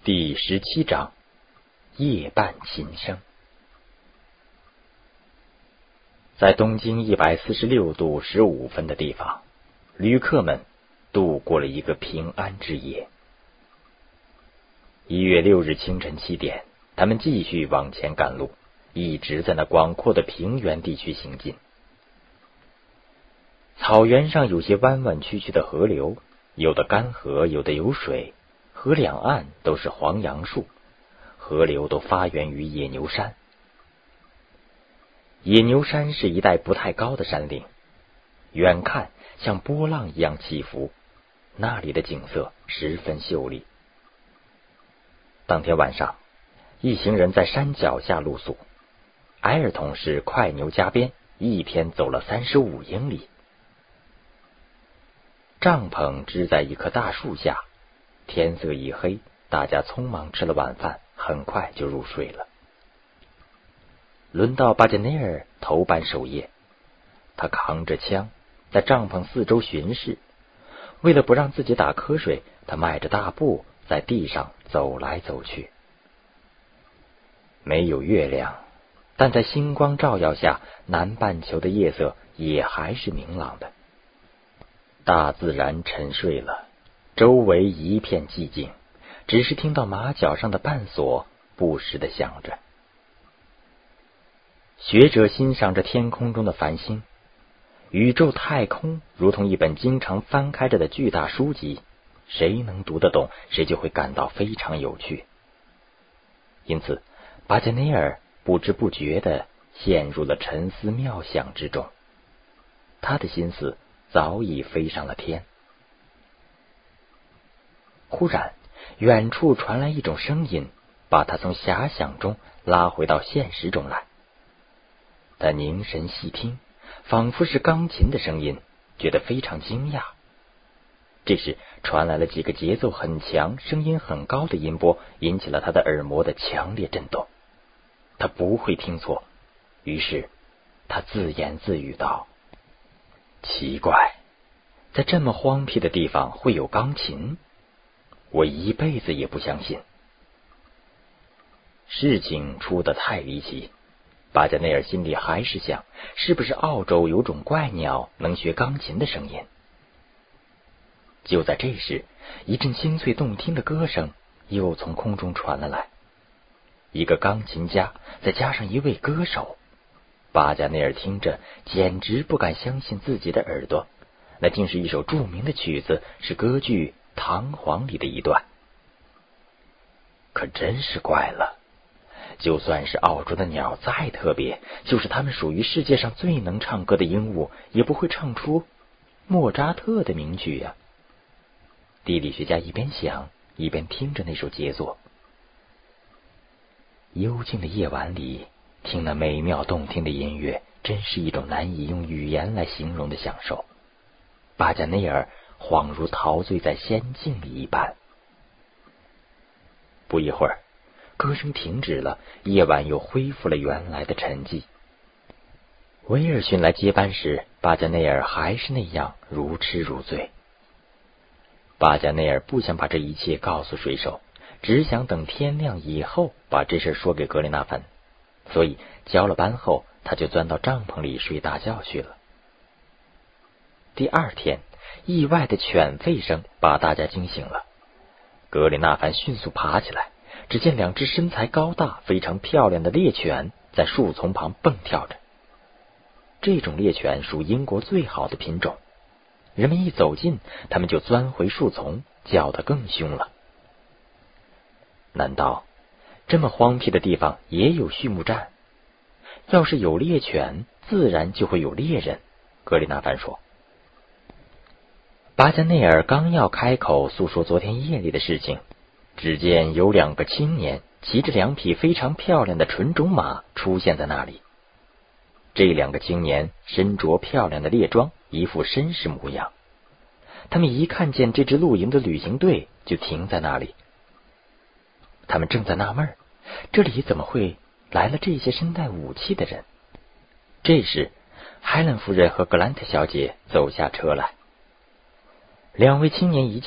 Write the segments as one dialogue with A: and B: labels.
A: 第17章夜半琴声。在东经146度15分的地方，旅客们度过了一个平安之夜。1月6日清晨7点，他们继续往前赶路，一直在那广阔的平原地区行进。草原上有些弯弯曲曲的河流，有的干涸，有的有水，河两岸都是黄杨树，河流都发源于野牛山。野牛山是一带不太高的山岭，远看像波浪一样起伏，那里的景色十分秀丽。当天晚上，一行人在山脚下露宿。埃尔同是快牛加鞭，一天走了35英里。帐篷支在一棵大树下，天色一黑，大家匆忙吃了晚饭，很快就入睡了。轮到巴加内尔头班守夜，他扛着枪在帐篷四周巡视，为了不让自己打瞌睡，他迈着大步在地上走来走去。没有月亮，但在星光照耀下，南半球的夜色也还是明朗的。大自然沉睡了，周围一片寂静，只是听到马脚上的绊索不时地响着。学者欣赏着天空中的繁星，宇宙太空如同一本经常翻开着的巨大书籍，谁能读得懂，谁就会感到非常有趣。因此巴加内尔不知不觉地陷入了沉思妙想之中，他的心思早已飞上了天。忽然远处传来一种声音，把他从遐想中拉回到现实中来。他凝神细听，仿佛是钢琴的声音，觉得非常惊讶。这时传来了几个节奏很强、声音很高的音波，引起了他的耳膜的强烈震动。他不会听错，于是他自言自语道：奇怪，在这么荒僻的地方会有钢琴？我一辈子也不相信。事情出得太离奇，巴加内尔心里还是想，是不是澳洲有种怪鸟能学钢琴的声音？就在这时，一阵清脆动听的歌声又从空中传了来。一个钢琴家再加上一位歌手，巴加内尔听着简直不敢相信自己的耳朵，那竟是一首著名的曲子，是歌剧《唐璜》里的一段。可真是怪了，就算是澳洲的鸟再特别，就是它们属于世界上最能唱歌的鹦鹉，也不会唱出莫扎特的名曲呀。地理学家一边想一边听着那首杰作。幽静的夜晚里，听那美妙动听的音乐，真是一种难以用语言来形容的享受。巴加内尔恍如陶醉在仙境里一般。不一会儿，歌声停止了，夜晚又恢复了原来的沉寂。威尔逊来接班时，巴加内尔还是那样如痴如醉。巴加内尔不想把这一切告诉水手，只想等天亮以后把这事说给格里纳芬，所以交了班后，他就钻到帐篷里睡大觉去了。第二天，意外的犬吠声把大家惊醒了。格里纳凡迅速爬起来，只见2只身材高大、非常漂亮的猎犬在树丛旁蹦跳着。这种猎犬属英国最好的品种，人们一走近，它们就钻回树丛，叫得更凶了。难道这么荒僻的地方也有畜牧站？要是有猎犬，自然就会有猎人，格里纳凡说。巴加内尔刚要开口诉说昨天夜里的事情，只见有2个青年骑着2匹非常漂亮的纯种马出现在那里。这2个青年身着漂亮的猎装，一副绅士模样。他们一看见这支露营的旅行队，就停在那里。他们正在纳闷，这里怎么会来了这些身带武器的人？这时海伦夫人和格兰特小姐走下车来。2位青年一见，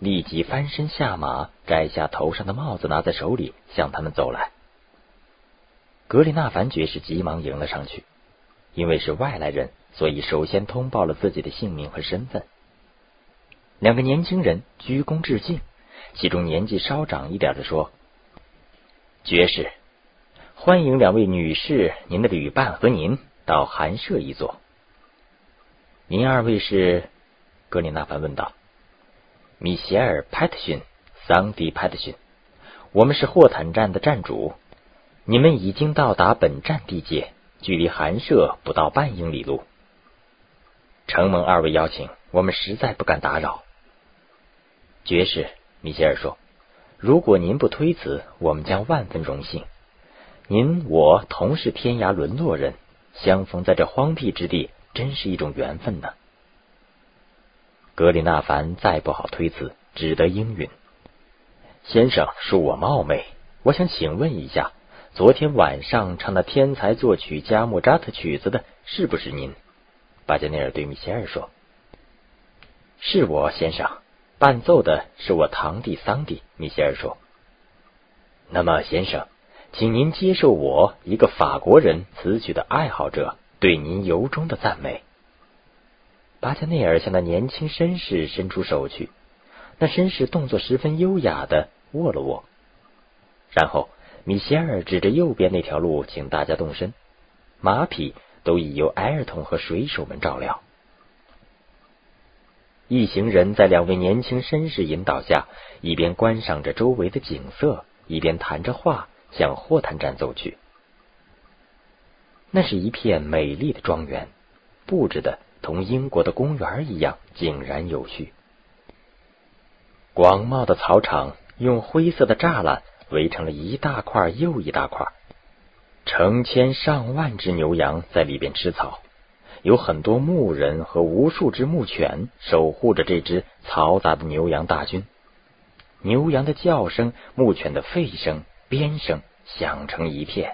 A: 立即翻身下马，摘下头上的帽子，拿在手里，向他们走来。格里纳凡爵士急忙迎了上去，因为是外来人，所以首先通报了自己的姓名和身份。两个年轻人鞠躬致敬，其中年纪稍长一点的说：“爵士，欢迎两位女士、您的旅伴和您到寒舍一坐。”“您二位是？”格里纳凡问道。“米歇尔·派特逊，桑迪·派特逊，我们是霍坦站的站主。你们已经到达本站地界，距离寒舍不到半英里路。承蒙二位邀请，我们实在不敢打扰。”“爵士，”米歇尔说，“如果您不推辞，我们将万分荣幸。您我同是天涯沦落人，相逢在这荒僻之地，真是一种缘分呢。”格里纳凡再不好推辞，只得应允。“先生，恕我冒昧，我想请问一下，昨天晚上唱那天才作曲家莫扎特曲子的是不是您？”巴加内尔对米歇尔说。“是我，先生，伴奏的是我堂弟桑迪。”米歇尔说。“那么，先生，请您接受我一个法国人词曲的爱好者对您由衷的赞美。”巴加内尔向那年轻绅士伸出手去，那绅士动作十分优雅的握了握，然后米歇尔指着右边那条路，请大家动身，马匹都已由埃尔通和水手们照料。一行人在两位年轻绅士引导下，一边观赏着周围的景色，一边谈着话，向霍坦站走去。那是一片美丽的庄园，布置的同英国的公园一样井然有序。广袤的草场用灰色的栅栏围成了一大块又一大块，成千上万只牛羊在里边吃草，有很多牧人和无数只牧犬守护着这支嘈杂的牛羊大军。牛羊的叫声、牧犬的吠声、鞭声响成一片。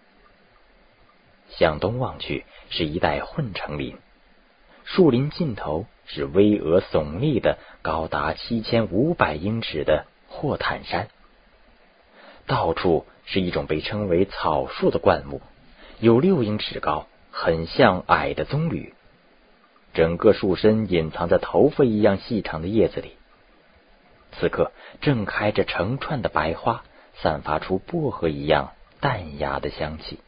A: 向东望去是一带混成林，树林尽头是巍峨耸立的高达7500英尺的霍坦山。到处是一种被称为草树的灌木，有6英尺高，很像矮的棕榈，整个树身隐藏在头发一样细长的叶子里。此刻正开着成串的白花，散发出薄荷一样淡雅的香气。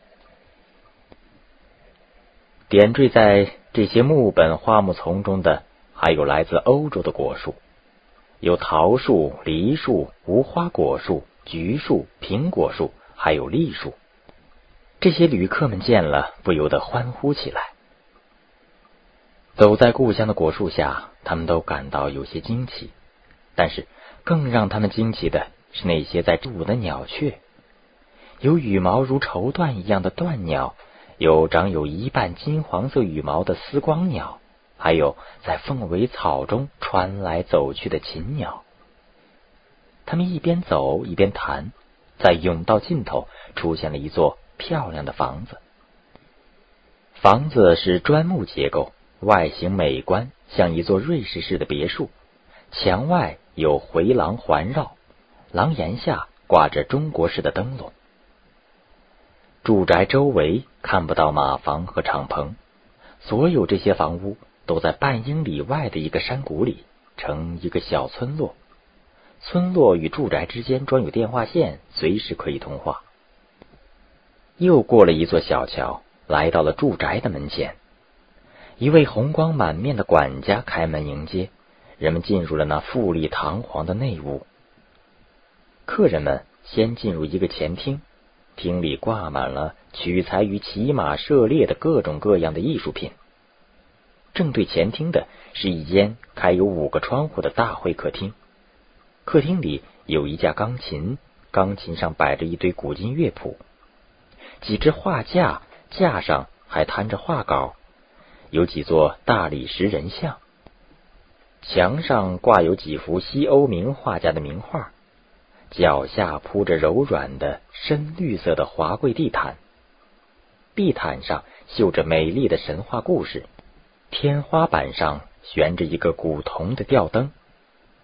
A: 点缀在这些木本花木丛中的还有来自欧洲的果树，有桃树、梨树、无花果树、橘树、苹果树，还有栗树。这些旅客们见了不由得欢呼起来。走在故乡的果树下，他们都感到有些惊奇，但是更让他们惊奇的是那些在筑的鸟雀，有羽毛如绸缎一样的鸛鸟，有长有一半金黄色羽毛的丝光鸟，还有在凤尾草中穿来走去的禽鸟。他们一边走一边谈，在甬道尽头出现了一座漂亮的房子。房子是砖木结构，外形美观，像一座瑞士式的别墅。墙外有回廊环绕，廊檐下挂着中国式的灯笼。住宅周围看不到马房和敞篷，所有这些房屋都在半英里外的一个山谷里，成一个小村落。村落与住宅之间装有电话线，随时可以通话。又过了一座小桥，来到了住宅的门前。一位红光满面的管家开门迎接，人们进入了那富丽堂皇的内屋。客人们先进入一个前厅，厅里挂满了取材于骑马射猎的各种各样的艺术品。正对前厅的是一间开有5个窗户的大会客厅，客厅里有一架钢琴，钢琴上摆着一堆古今乐谱，几只画架，架上还摊着画稿，有几座大理石人像，墙上挂有几幅西欧名画家的名画，脚下铺着柔软的深绿色的华贵地毯，地毯上绣着美丽的神话故事，天花板上悬着一个古铜的吊灯，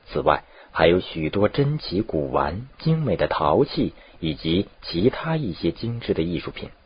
A: 此外，还有许多珍奇古玩、精美的陶器以及其他一些精致的艺术品。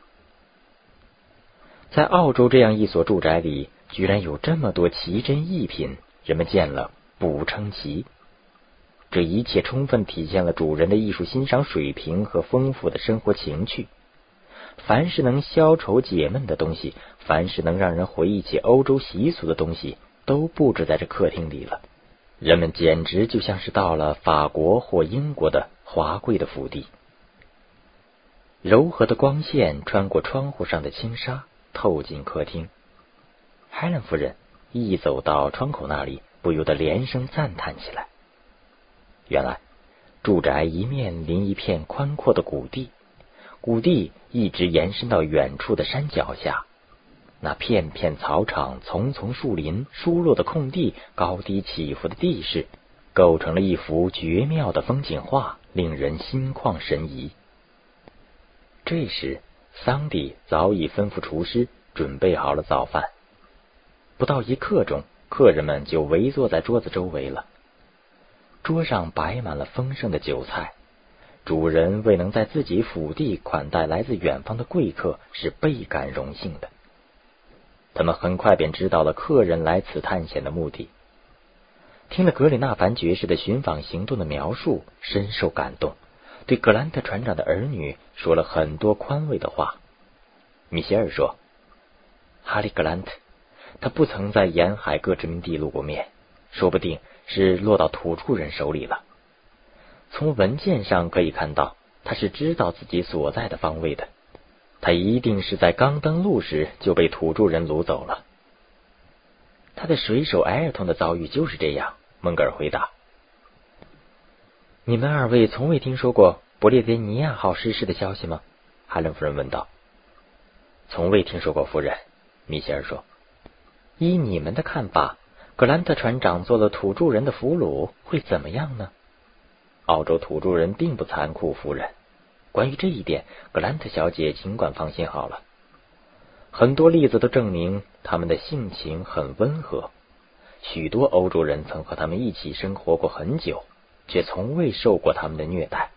A: 在澳洲这样一所住宅里，居然有这么多奇珍异品，人们见了不称奇。这一切充分体现了主人的艺术欣赏水平和丰富的生活情趣。凡是能消愁解闷的东西，凡是能让人回忆起欧洲习俗的东西，都布置在这客厅里了。人们简直就像是到了法国或英国的华贵的府邸。柔和的光线穿过窗户上的轻纱，透进客厅。海伦夫人一走到窗口那里，不由得连声赞叹起来。原来住宅一面临一片宽阔的谷地，谷地一直延伸到远处的山脚下，那片片草场、丛丛树林、疏落的空地、高低起伏的地势，构成了一幅绝妙的风景画，令人心旷神怡。这时桑迪早已吩咐厨师准备好了早饭，不到1刻钟，客人们就围坐在桌子周围了。桌上摆满了丰盛的酒菜，主人为能在自己府邸款待来自远方的贵客是倍感荣幸的。他们很快便知道了客人来此探险的目的。听了格里纳凡爵士的寻访行动的描述，深受感动，对格兰特船长的儿女说了很多宽慰的话。米歇尔说，哈利·格兰特，他不曾在沿海各殖民地露过面，说不定是落到土著人手里了。从文件上可以看到，他是知道自己所在的方位的。他一定是在刚登陆时就被土著人掳走了。他的水手埃尔通的遭遇就是这样，蒙格尔回答。你们2位从未听说过不列颠尼亚号失事的消息吗？海伦夫人问道。从未听说过，夫人，米歇尔说。依你们的看法，格兰特船长做了土著人的俘虏会怎么样呢？澳洲土著人并不残酷，夫人。关于这一点，格兰特小姐尽管放心好了。很多例子都证明他们的性情很温和，许多欧洲人曾和他们一起生活过很久，却从未受过他们的虐待。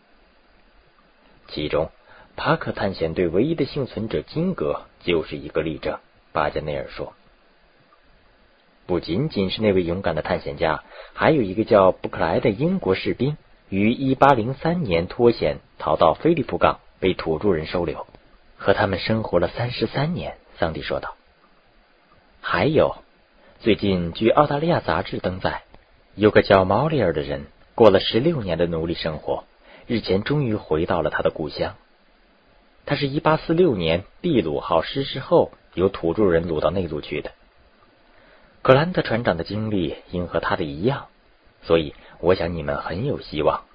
A: 其中帕克探险队唯一的幸存者金格就是一个例证，巴加内尔说。不仅仅是那位勇敢的探险家，还有一个叫布克莱的英国士兵，于1803年脱险逃到菲利普港，被土著人收留，和他们生活了33年，桑迪说道。还有，最近据澳大利亚杂志登载，有个叫毛里尔的人，过了16年的奴隶生活，日前终于回到了他的故乡。他是1846年秘鲁号失事后由土著人掳到内陆去的。格兰特船长的经历应和他的一样，所以我想你们很有希望。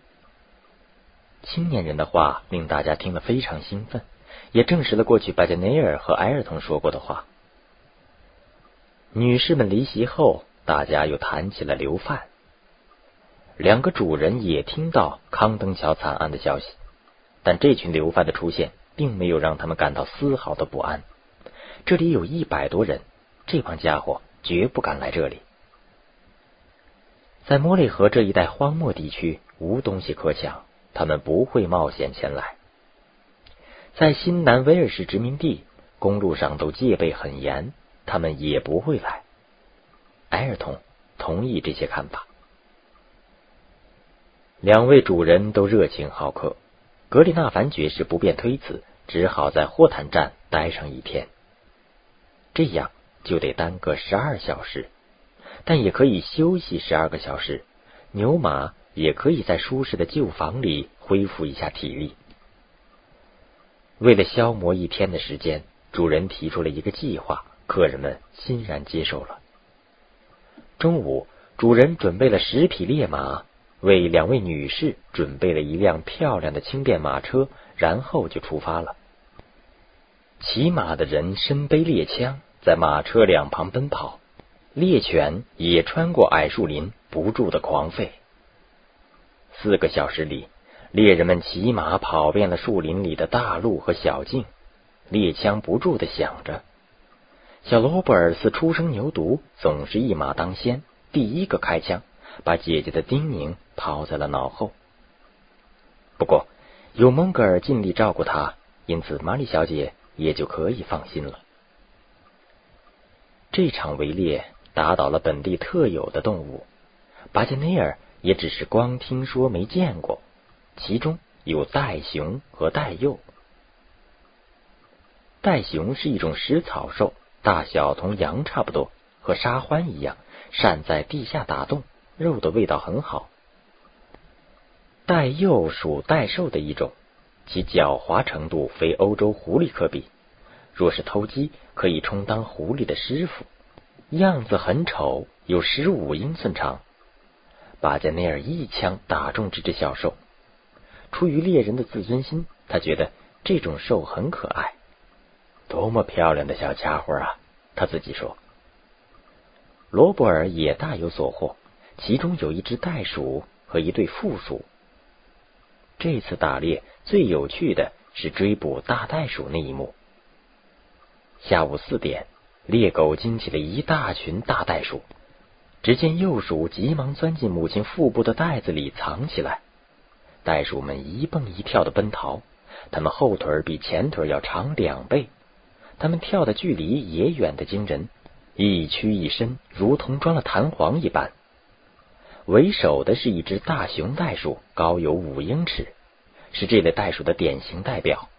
A: 青年人的话令大家听了非常兴奋，也证实了过去巴加内尔和埃尔通说过的话。女士们离席后，大家又谈起了流贩。2个主人也听到康登桥惨案的消息，但这群流贩的出现并没有让他们感到丝毫的不安。这里有100多人，这帮家伙绝不敢来这里。在莫雷河这一带荒漠地区无东西可抢，他们不会冒险前来。在新南威尔士殖民地，公路上都戒备很严，他们也不会来。埃尔通同意这些看法。2位主人都热情好客，格里纳凡爵士不便推辞，只好在霍坦站待上1天。这样就得耽搁12小时，但也可以休息12个小时，牛马也可以在舒适的旧房里恢复一下体力。为了消磨1天的时间，主人提出了一个计划，客人们欣然接受了。中午，主人准备了10匹烈马，为2位女士准备了一辆漂亮的轻便马车，然后就出发了。骑马的人身背猎枪，在马车两旁奔跑，猎犬也穿过矮树林，不住地狂吠。4个小时里，猎人们骑马跑遍了树林里的大路和小径，猎枪不住地响着。小罗伯尔似初生牛犊，总是一马当先，第一个开枪， 把姐姐的叮咛抛在了脑后。不过有蒙格尔尽力照顾她，因此玛丽小姐也就可以放心了。这场围猎打倒了本地特有的动物，巴加内尔也只是光听说没见过，其中有袋熊和袋鼬。袋熊是一种食草兽，大小同羊差不多，和沙獾一样，善在地下打洞，肉的味道很好。袋鼬属袋兽的一种，其狡猾程度非欧洲狐狸可比，若是偷鸡，可以充当狐狸的师傅。样子很丑，有15英寸长。巴加内尔一枪打中这只小兽，出于猎人的自尊心，他觉得这种兽很可爱。多么漂亮的小家伙啊，他自己说。罗伯尔也大有所获，其中有一只袋鼠和一对负鼠。这次打猎最有趣的是追捕大袋鼠那一幕。下午4点，猎狗惊起了一大群大袋鼠，只见幼鼠急忙钻进母亲腹部的袋子里藏起来。袋鼠们一蹦一跳的奔逃，它们后腿比前腿要长2倍，它们跳的距离也远得惊人，一屈一伸，如同装了弹簧一般。为首的是一只大熊袋鼠，高有5英尺，是这类袋鼠的典型代表。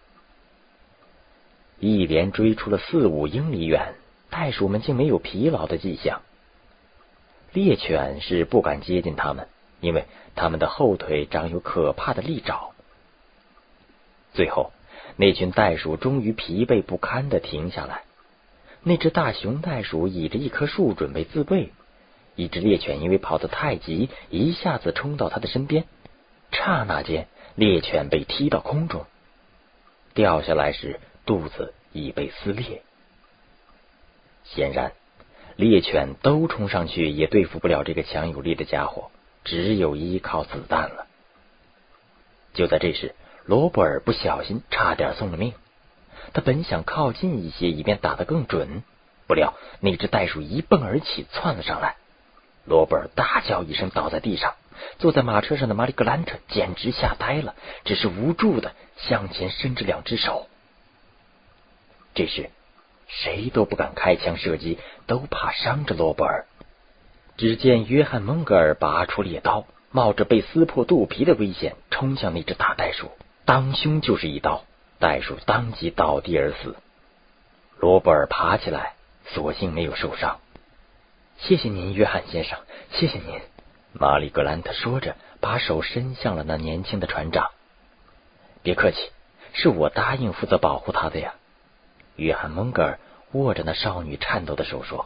A: 一连追出了4-5英里远，袋鼠们竟没有疲劳的迹象。猎犬是不敢接近它们，因为它们的后腿长有可怕的利爪。最后，那群袋鼠终于疲惫不堪地停下来。那只大熊袋鼠倚着一棵树准备自卫，一只猎犬因为跑得太急，一下子冲到它的身边，刹那间猎犬被踢到空中，掉下来时肚子已被撕裂。显然猎犬都冲上去也对付不了这个强有力的家伙，只有依靠子弹了。就在这时，罗伯尔不小心差点送了命。他本想靠近一些以便打得更准，不料那只袋鼠一蹦而起窜了上来。罗伯尔大叫一声倒在地上，坐在马车上的玛丽格兰特简直吓呆了，只是无助的向前伸着2只手。这时谁都不敢开枪射击，都怕伤着罗伯尔。只见约翰·蒙格尔拔出猎刀，冒着被撕破肚皮的危险冲向那只大袋鼠，当胸就是一刀，袋鼠当即倒地而死。罗伯尔爬起来，所幸没有受伤。谢谢您，约翰先生，谢谢您。玛丽格兰特说着，把手伸向了那年轻的船长。别客气，是我答应负责保护他的呀。约翰·蒙格尔握着那少女颤抖的手说。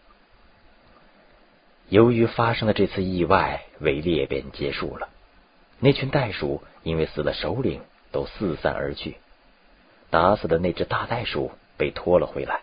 A: 由于发生了这次意外，围猎便结束了。那群袋鼠因为死了首领，都四散而去。打死的那只大袋鼠被拖了回来。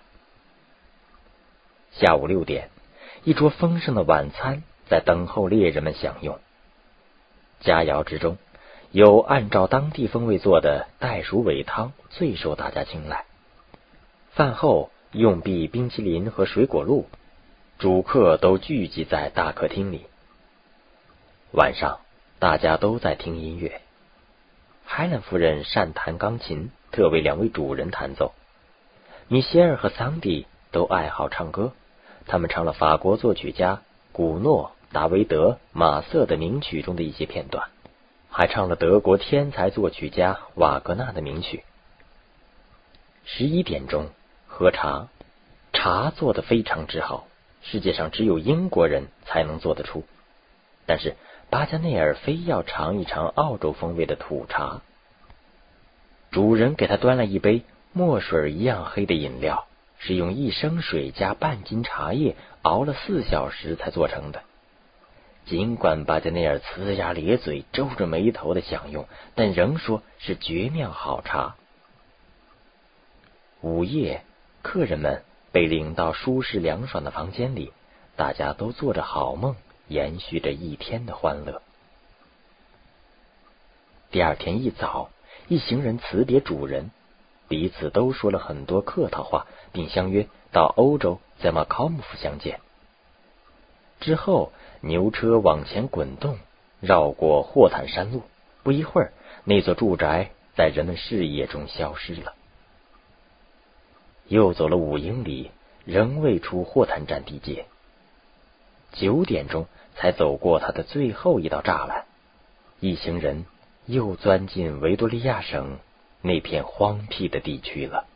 A: 下午6点，一桌丰盛的晚餐在等候猎人们享用。佳肴之中，有按照当地风味做的袋鼠尾汤最受大家青睐。饭后用毕冰淇淋和水果露，主客都聚集在大客厅里。晚上大家都在听音乐。海伦夫人善弹钢琴，特为2位主人弹奏。米歇尔和桑迪都爱好唱歌，他们唱了法国作曲家古诺、达维德、马瑟的名曲中的一些片段，还唱了德国天才作曲家瓦格纳的名曲。11点钟喝茶，茶做得非常之好，世界上只有英国人才能做得出。但是巴加内尔非要尝一尝澳洲风味的土茶。主人给他端了一杯墨水一样黑的饮料，是用1升水加半斤茶叶熬了4小时才做成的。尽管巴加内尔呲牙咧嘴，皱着眉头的享用，但仍说是绝妙好茶。午夜，客人们被领到舒适凉爽的房间里，大家都做着好梦，延续着一天的欢乐。第二天一早，一行人辞别主人，彼此都说了很多客套话，并相约到欧洲在马考姆夫相见。 之后，牛车往前滚动，绕过霍坦山路。不一会儿，那座住宅在人们视野中消失了。又走了5英里，仍未出霍坦站地界。9点钟才走过他的最后一道栅栏，一行人又钻进维多利亚省那片荒僻的地区了。